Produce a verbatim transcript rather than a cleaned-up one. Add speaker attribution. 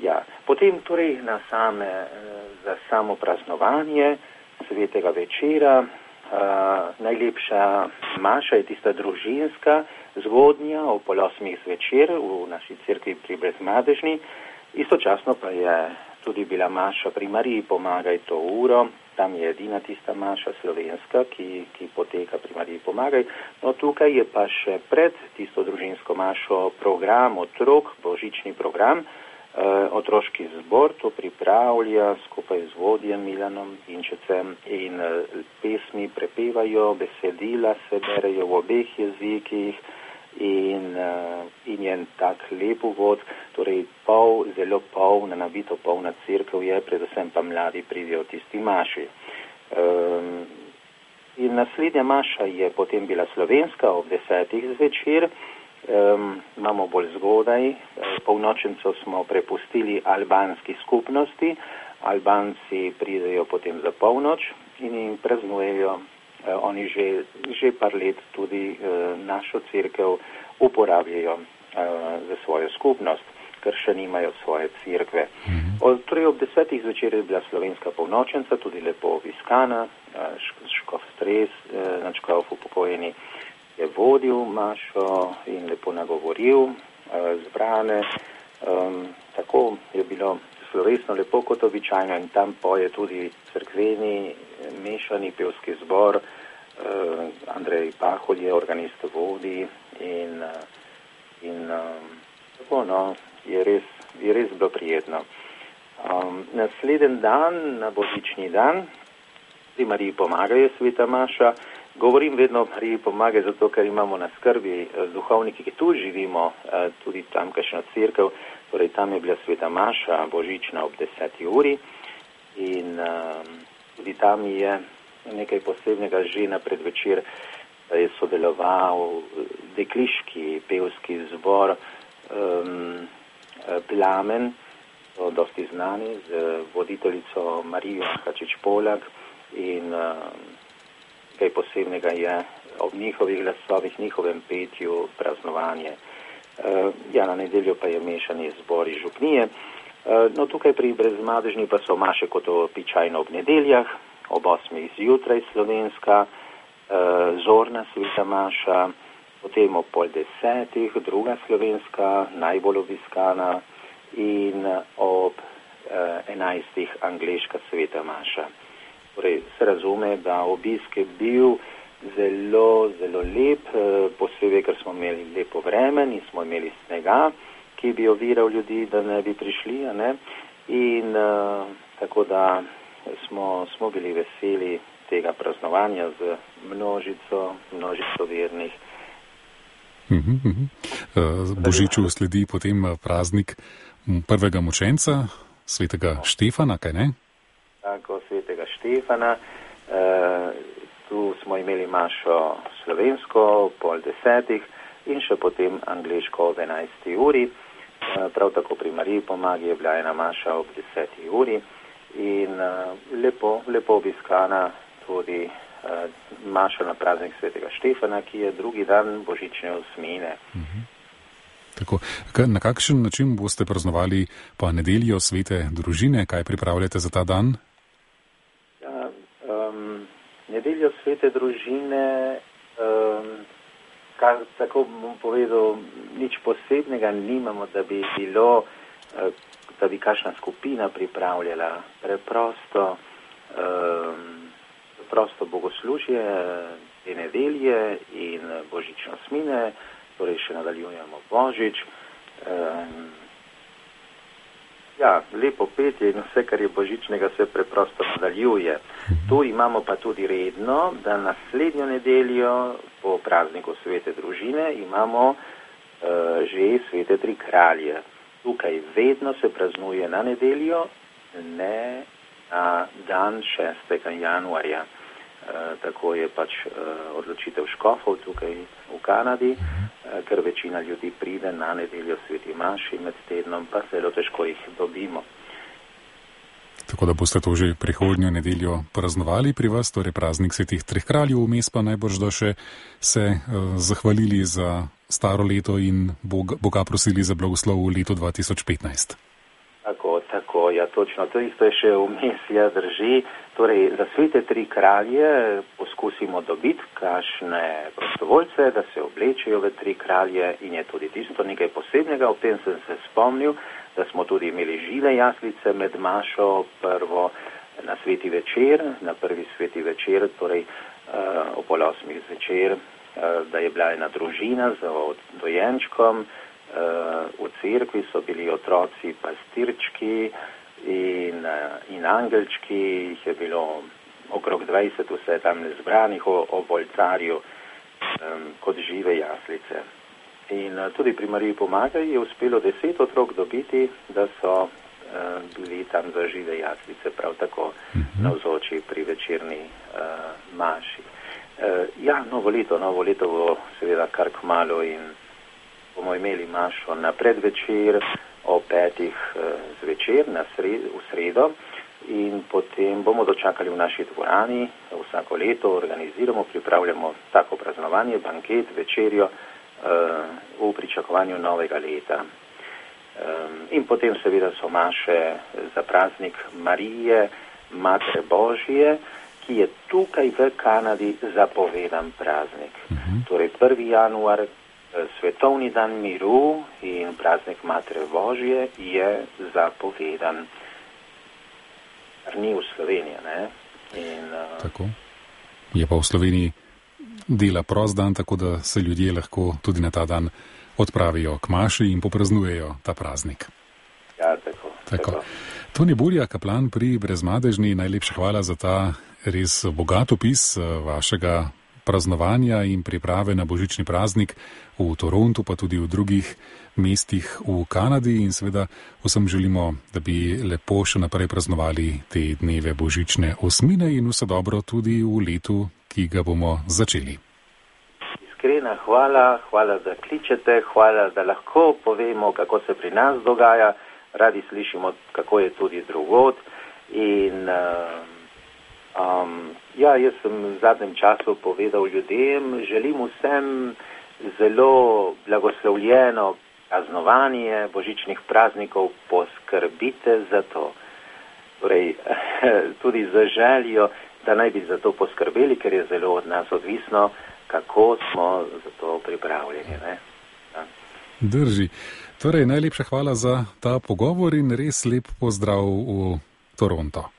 Speaker 1: Ja, potem torej na same, za samo praznovanje svetega večera, uh, najlepša maša je tista družinska, zgodnja, o pol osmih zvečer v naši cerkvi pri Brezmadežni. Istočasno pa je tudi bila maša pri Mariji Pomagaj to uro, tam je edina tista maša slovenska, ki, ki poteka pri Mariji Pomagaj. No tukaj je pa še pred tisto družinsko mašo program otrok, božični program, Uh, otroški zbor to pripravlja skupaj z vodjem Milanom Inčecem in uh, pesmi prepevajo, besedila se berejo v obeh jezikih in, uh, in je tak lep uvod, torej pol, zelo polna, nabito polna cerkev je, predvsem pa mladi pridejo v tisti maši. Um, in naslednja maša je potem bila slovenska ob desetih zvečer. Um, imamo bolj zgodaj, polnočencev smo prepustili albanski skupnosti, Albanci pridejo potem za polnoč in jim praznujejo, uh, oni že, že par let tudi uh, našo cerkev uporabljajo uh, za svojo skupnost, ker še nimajo svoje cerkve. Od, torej ob desetih zvečer je bila slovenska polnočenca, tudi lepo obiskana, uh, škof stres, uh, na škof upokojeni je vodil mašo in lepo nagovoril uh, zbrane. Um, tako je bilo slovesno lepo kot običajno in tam poje tudi cerkveni mešani pevski zbor. Uh, Andrej Pahol je organist vodi in, uh, in um, tako no, je res, je res bilo prijetno. Um, naslednji dan, na božični dan, pri Mariji Pomagaj je sveta maša. Govorim vedno o Mariji Pomagaj, zato ker imamo na skrbi duhovniki, ki tu živimo, tudi tamkajšnjo cerkev, torej tam je bila sveta maša božična ob deseti uri in um, tudi tam je nekaj posebnega že na predvečer, je sodeloval dekliški pevski zbor um, Plamen, dosti znani, z voditeljico Marijo Hačič-Polak in um, kaj posebnega je ob njihovih glasovih, njihovem petju, praznovanje. Uh, ja, na nedeljo pa je mešani zbor iz župnije. Uh, no, tukaj pri Brezmadežni pa so maše kot običajno ob nedeljah, ob osmih zjutraj slovenska, uh, zorna sveta maša, potem ob pol desetih, druga slovenska, najbolj obiskana in ob uh, enajstih angleška sveta maša. Torej, se razume, da obisk je bil zelo, zelo lep, posebej, ker smo imeli lepo vreme, nismo imeli snega, ki bi oviral ljudi, da ne bi prišli, a ne? In uh, tako da smo, smo bili veseli tega praznovanja z množico, množico vernih.
Speaker 2: Uh-huh, uh-huh. Božiču sledi potem praznik prvega mučenca, svetega Štefana, kaj ne?
Speaker 1: Tako, svetega Štefana. Uh, tu smo imeli mašo slovensko pol desetih in še potem angleško ob enajsti uri. Uh, prav tako pri Mariji Pomagi je bila ena maša ob deseti uri in uh, lepo, lepo obiskana tudi uh, maša na praznik svetega Štefana, ki je drugi dan božične osmine.
Speaker 2: Uh-huh. Tako, na kakšen način boste praznovali pa nedeljo svete družine? Kaj pripravljate za ta dan?
Speaker 1: Nedeljo svete družine, um, kar tako bom povedal, nič posebnega nimamo, da bi bilo, uh, da bi kakšna skupina pripravljala. Preprosto, um, preprosto bogoslužje te nedelje in božično smine, torej še nadaljujemo božič. Um, Ja, lepo petje in vse, kar je božičnega, se preprosto nadaljuje. Tu imamo pa tudi redno, da naslednjo nedeljo po prazniku svete družine imamo uh, že svete tri kralje. Tukaj vedno se praznuje na nedeljo, ne na dan šestega januarja. Uh, tako je pač uh, odločitev škofov tukaj v Kanadi, uh, ker večina ljudi pride na nedeljo sveti maši, med tednom pa zelo težko jih dobimo.
Speaker 2: Tako da boste to že prihodnjo nedeljo praznovali pri vas, torej praznik svetih treh kraljev, vmes pa najbrž da še se uh, zahvalili za staro leto in Boga, Boga prosili za blagoslov v letu dva tisoč petnajst.
Speaker 1: Tako, tako, ja, točno. To isto je še vmes, ja, drži. Torej, za svete tri kralje poskusimo dobiti kakšne prostovoljce, da se oblečejo v tri kralje in je tudi tisto nekaj posebnega. Ob tem sem se spomnil, da smo tudi imeli žive jaslice med mašo prvo na sveti večer, na prvi sveti večer, torej uh, o pol osmih zvečer, uh, da je bila ena družina z dojenčkom. Uh, v cerkvi so bili otroci, pastirčki in, uh, in angelčki, jih je bilo okrog dvajset vse tam zbranih o, o bolcarju um, kot žive jaslice. In uh, tudi pri Mariji Pomagaj je uspelo deset otrok dobiti, da so uh, bili tam za žive jaslice, prav tako mm-hmm. navzoči pri večerni uh, maši. Uh, ja, novo leto, novo leto bo seveda kar kmalu in bomo imeli mašo na predvečer o petih zvečer na sred, v sredo in potem bomo dočakali v naši dvorani. Vsako leto organiziramo, pripravljamo tako praznovanje, banket, večerjo v pričakovanju novega leta. In potem seveda so maše za praznik Marije, Matere Božje, ki je tukaj v Kanadi zapovedan praznik. Mhm. Torej prvi januar, Svetovni dan miru in praznik Matere Božje je zapovedan. Ni v Sloveniji, ne? In, uh...
Speaker 2: Tako. Je pa v Sloveniji dela prost dan, tako da se ljudje lahko tudi na ta dan odpravijo k maši in popraznujejo ta praznik.
Speaker 1: Ja, tako.
Speaker 2: Tako.
Speaker 1: tako.
Speaker 2: Toni Burja, kaplan pri Brezmadežni, najlepša hvala za ta res bogat opis vašega praznovanja in priprave na božični praznik v Torontu, pa tudi v drugih mestih v Kanadi in seveda vsem želimo, da bi lepo še naprej praznovali te dneve božične osmine in vse dobro tudi v letu, ki ga bomo začeli.
Speaker 1: Iskrena hvala, hvala, da kličete, hvala, da lahko povemo, kako se pri nas dogaja, radi slišimo, kako je tudi drugod in uh, Um, ja, jaz sem v zadnjem času povedal ljudem, želim vsem zelo blagoslovljeno praznovanje božičnih praznikov, poskrbite za to. Torej, tudi za željo, da naj bi za to poskrbeli, ker je zelo od nas odvisno, kako smo za to pripravljeni. Ne? Ja.
Speaker 2: Drži. Torej, najlepša hvala za ta pogovor in res lep pozdrav v Toronto.